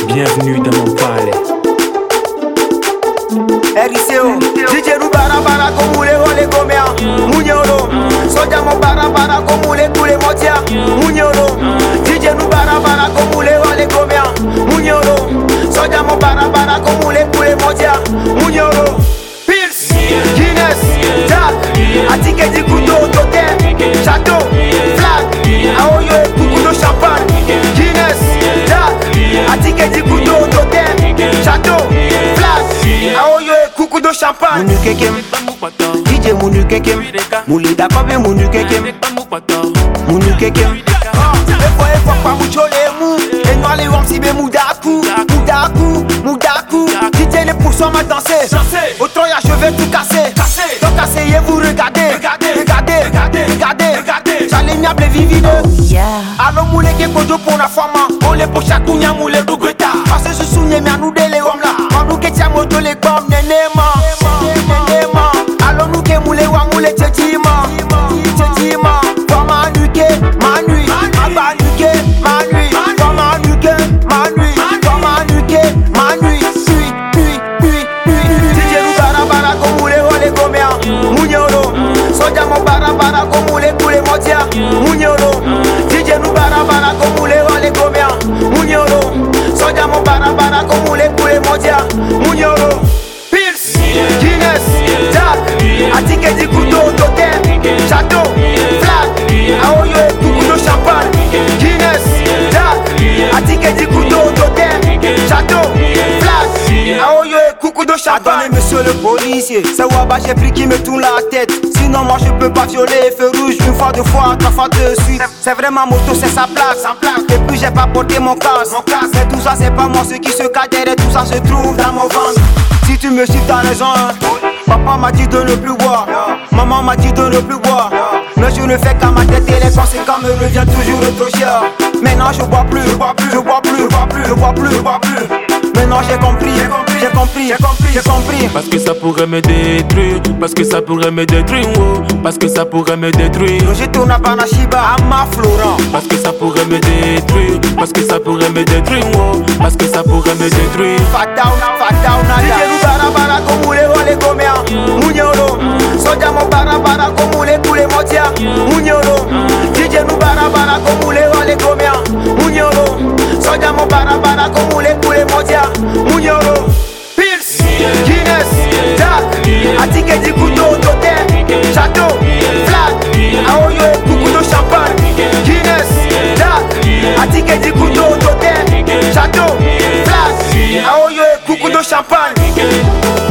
Bienvenue dans mon palais. RICO, DJ nous barabara comme les rolés gomea, Munyolo, Soja mon barabara comme les coulés motia, Munyolo, DJ nous barabara comme les rolés gomea, Munyolo, Soja mon barabara comme les coulés motia, Munyolo, Pils, Guinness, Jack, Atike du couteau, Totem, Château, Flag, Aoyo et coucou de champagne, Guinness, Jack, Atike du couteau, Totem, Château, Flag, Aoyo et coucou de champagne. Munu kekem, DJ munu kekem, Moulida kobe munu kekem, munu kekem. Efo pa mucho le mou, et noir les wam si be moudakou, moudakou, moudakou. DJ les poussons m'a dansé, au Troya je vais tout casser, donc asseyez-vous, regardez, regardez. J'allais miable vivide. Allons moule ke kojo pour la fama, on les pour chaque kounya moule bugeta. Parce que je souviens mais nous délé wam là, on nous que tia moto les gommes nenema. Allons nous que moule wa moule tchetima, Comment nuke, ma nuit, Abba nuke, ma nuit, comment nuke, ma nuit, comment nuke, ma nuit, nuit. DJ nous barabara comme les rolés gomea, Munyolo, Soja mon barabara comme les coulés motia, Munyolo, DJ nous barabara comme les rolés gomea, Munyolo, Soja mon barabara comme les coulés motia, Munyolo, Pils, Guinness, Jack, Atike du couteau, Totem, Château, Flag, Aoyo et coucou de champagne, Guinness, Jack, Atike du couteau, Totem, Château, Flag, Aoyo et coucou de champagne. Attendez monsieur le policier, c'est Waba j'ai pris qui me tourne la tête. Sinon moi je peux pas violer feu rouge une fois, deux fois, trois fois de suite. C'est vraiment moto, c'est sa plaque. Et puis j'ai pas porté mon casque. Mais tout ça c'est pas moi, ce qui se cache derrière tout ça se trouve dans mon ventre. Si tu me suis t'as raison, hein. Papa m'a dit de ne plus boire, maman m'a dit de ne plus boire. Mais je ne fais qu'à ma tête et les conséquences me reviennent toujours trop cher. Maintenant je bois plus. Maintenant j'ai compris. Parce que ça pourrait me détruire, oh. Parce que ça pourrait me détruire. Je tourne à Banashiba, à ma Florent. Parce que ça pourrait me détruire, oh. Parce que ça pourrait me détruire. Fat down, nada. DJ nous barabara comme les rolés gomea, Munyolo, Soja mon barabara comme les coulés motia, Munyolo, DJ nous barabara comme les rolés gomea, Munyolo, Soja mon barabara comme les coulés motia, Munyolo, Pils, Guinness, Jack, Atike du couteau, Totem, Château, Flag, Aoyo et coucou de champagne, Guinness, Jack, Atike du couteau, Totem, Château, Flag, Aoyo et coucou de champagne.